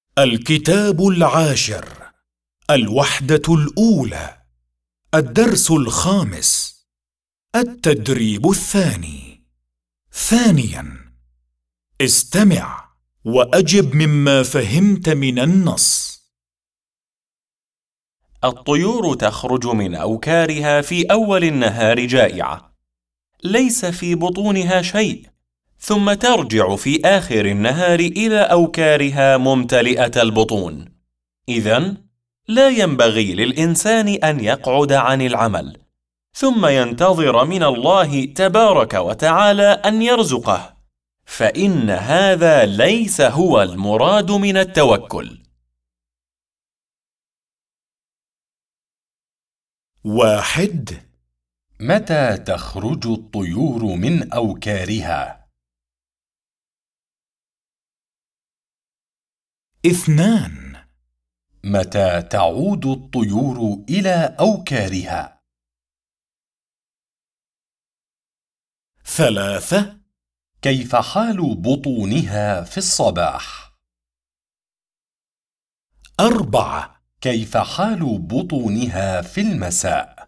الكتاب العاشر، الوحدة الأولى، الدرس الخامس، التدريب الثاني. ثانياً، استمع وأجب مما فهمت من النص. الطيور تخرج من أوكارها في أول النهار جائعة، ليس في بطونها شيء، ثم ترجع في آخر النهار إلى أوكارها ممتلئة البطون. إذن لا ينبغي للإنسان أن يقعد عن العمل، ثم ينتظر من الله تبارك وتعالى أن يرزقه، فإن هذا ليس هو المراد من التوكل. 1. متى تخرج الطيور من أوكارها؟ 2. متى تعود الطيور إلى أوكارها؟ 3. كيف حال بطونها في الصباح؟ 4. كيف حال بطونها في المساء؟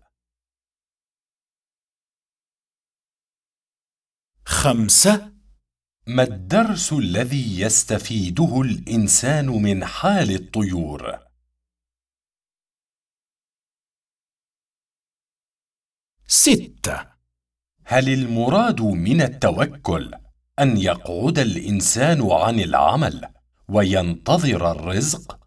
5. ما الدرس الذي يستفيده الإنسان من حال الطيور؟ 6. هل المراد من التوكل أن يقعد الإنسان عن العمل وينتظر الرزق؟